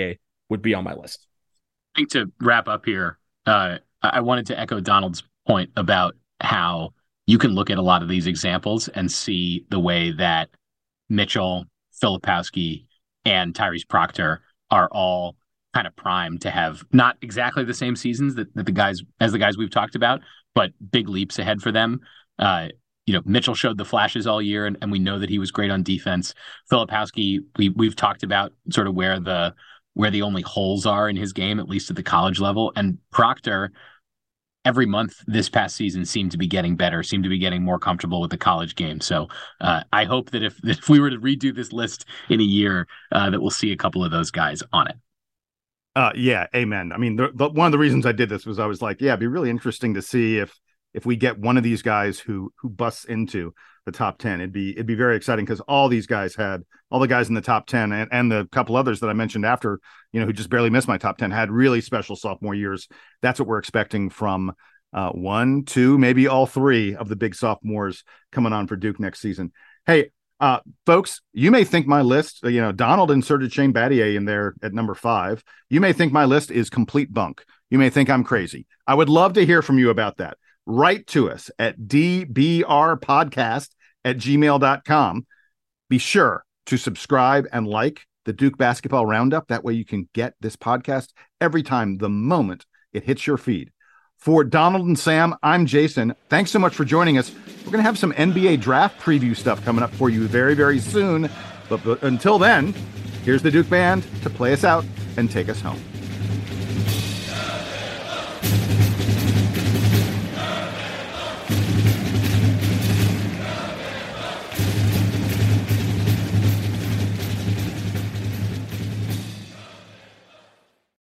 would be on my list. I think to wrap up here, uh, I wanted to echo Donald's point about how you can look at a lot of these examples and see the way that Mitchell, Filipowski, and Tyrese Proctor are all kind of primed to have not exactly the same seasons that, that the guys as the guys we've talked about, but big leaps ahead for them. Uh, you know, Mitchell showed the flashes all year, and, and we know that he was great on defense. Filipowski, we we've talked about sort of where the where the only holes are in his game, at least at the college level. And Proctor, every month this past season, seemed to be getting better, seemed to be getting more comfortable with the college game. So uh, I hope that if if we were to redo this list in a year, uh, that we'll see a couple of those guys on it. Uh, yeah, amen. I mean, the, the, one of the reasons I did this was I was like, yeah, it'd be really interesting to see if if we get one of these guys who who busts into the top ten. It'd be it'd be very exciting because all these guys had all the guys in the top ten and, and the couple others that I mentioned after, you know, who just barely missed my top ten had really special sophomore years. That's what we're expecting from uh, one, two, maybe all three of the big sophomores coming on for Duke next season. Hey, uh, folks, you may think my list, you know, Donald inserted Shane Battier in there at number five. You may think my list is complete bunk. You may think I'm crazy. I would love to hear from you about that. Write to us at d b r podcast at gmail dot com. Be sure to subscribe and like the Duke Basketball Roundup. That way you can get this podcast every time the moment it hits your feed. For Donald and Sam, I'm Jason. Thanks so much for joining us. We're going to have some N B A draft preview stuff coming up for you very, very soon. But, but until then, here's the Duke Band to play us out and take us home.